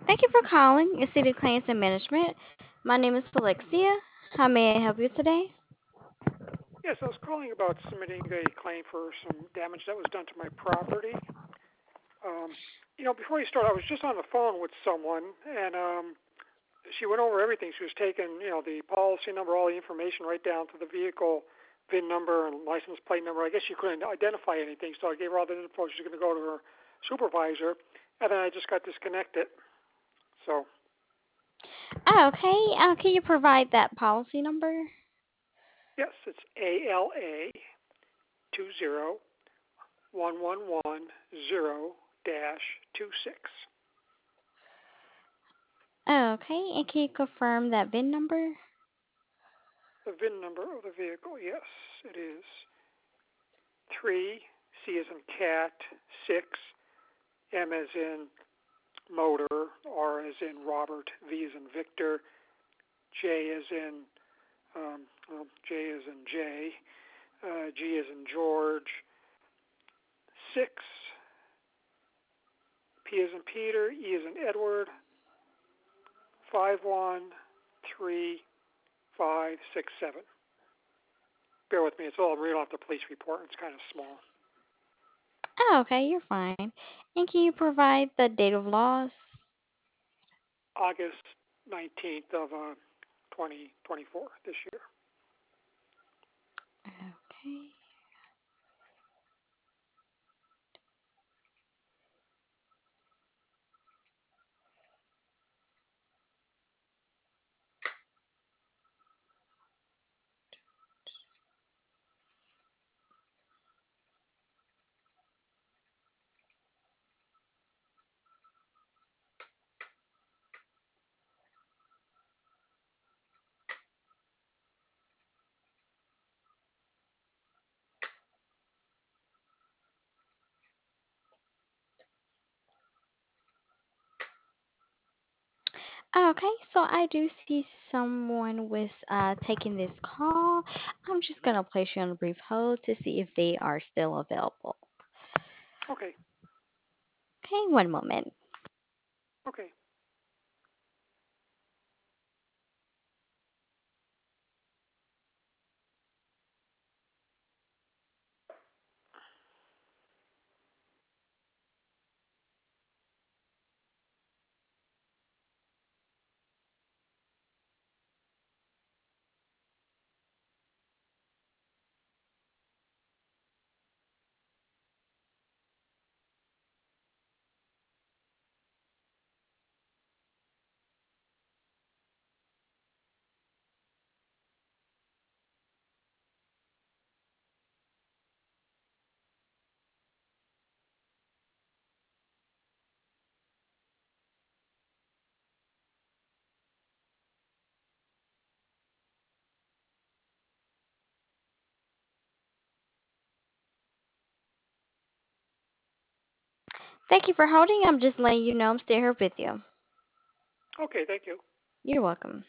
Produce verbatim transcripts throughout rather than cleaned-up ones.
Thank you for calling City Claims and Management. My name is Alexia. How may I help you today? Yes, I was calling about submitting a claim for some damage that was done to my property. Um, you know, before you start, I was just on the phone with someone, and um, she went over everything. She was taking, you know, the policy number, all the information, right down to the vehicle V I N number and license plate number. I guess she couldn't identify anything, so I gave her all the info. She's going to go to her supervisor, and then I just got disconnected. So, Oh, okay. Uh, can you provide that policy number? yes, it's A L A two zero one one one zero dash two six. Oh, okay. And can you confirm that V I N number? The V I N number of the vehicle, yes, it is three, C as in cat, six, M as in motor, R as in Robert, V as in Victor, J as in, um, well, J as in J, uh, G as in George, six, P as in Peter, E as in Edward, five one three five six seven. Bear with me, it's all read off the police report. It's kind of small. Oh, okay. You're fine. And can you provide the date of loss? August nineteenth of uh, twenty twenty-four, this year. Okay. Okay, so I do see someone was uh, taking this call. I'm just gonna place you on a brief hold to see if they are still available. Okay, Okay, one moment. okay. Thank you for holding. I'm just letting you know I'm still here with you. Okay, thank you. You're welcome.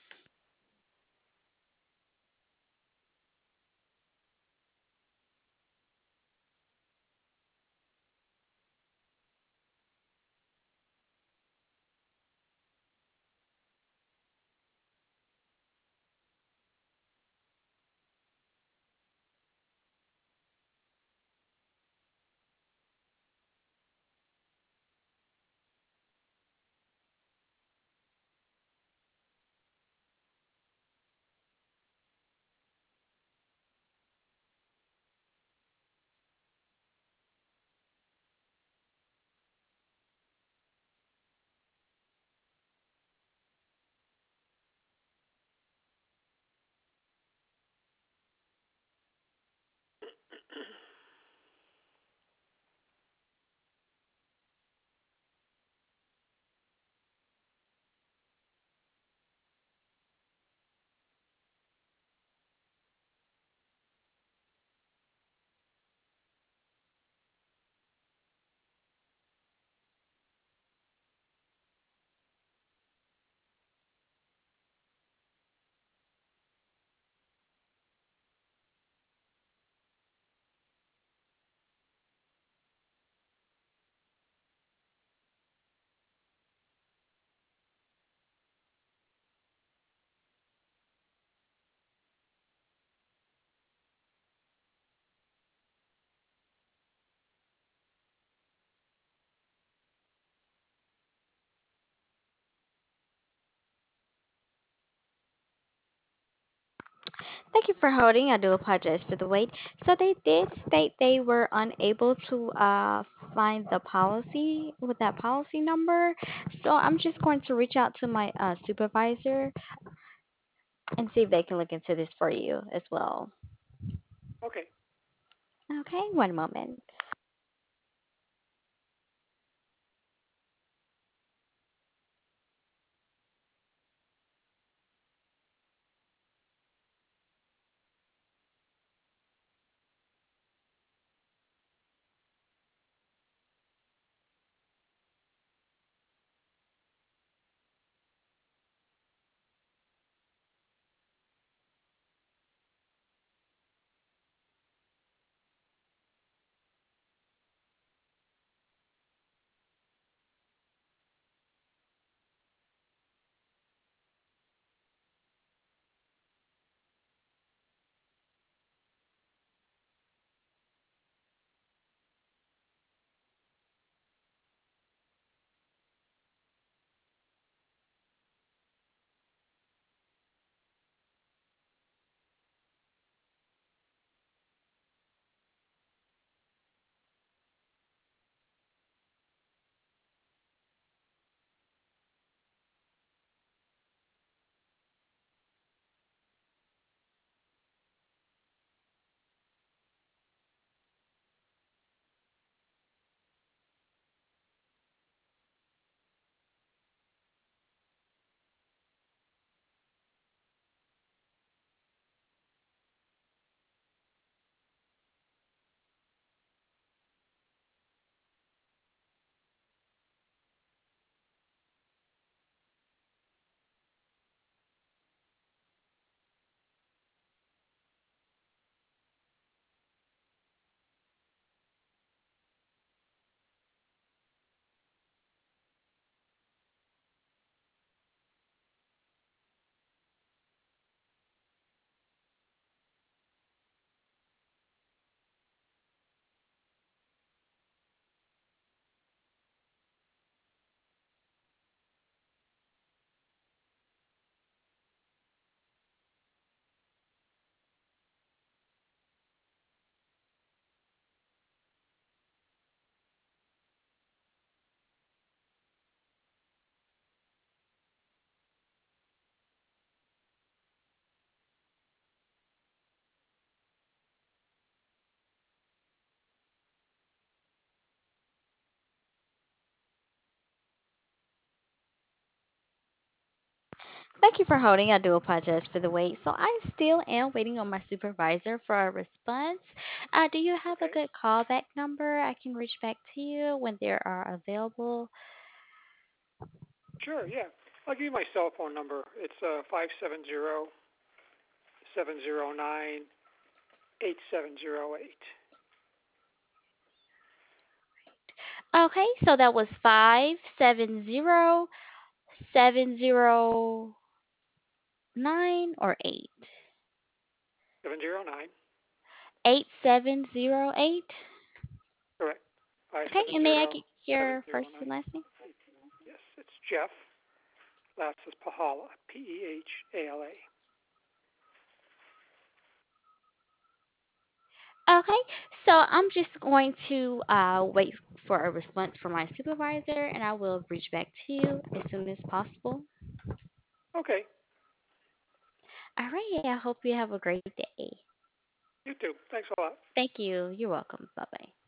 Thank you for holding. I do apologize for the wait. So they did state they were unable to uh, find the policy with that policy number. So I'm just going to reach out to my uh, supervisor and see if they can look into this for you as well. Okay. Okay, one moment. Thank you for holding. I do apologize for the wait. So I still am waiting on my supervisor for a response. Uh, do you have a Okay. good callback number? I can reach back to you when they are available. Sure. Yeah. I'll give you my cell phone number. It's uh five seven zero seven zero nine eight seven zero eight. Okay, so that was five seven zero seven zero nine or eight. Seven zero nine. eight seven zero eight. Correct. Five Okay, seven and may I zero get seven your zero first and nine. last name? Yes, it's Jeff. Last is Pahala. P E H A L A. Okay, so I'm just going to uh, wait for a response from my supervisor and I will reach back to you as soon as possible. Okay. All right, I hope you have a great day. You too. Thanks a lot. Thank you. You're welcome. Bye bye.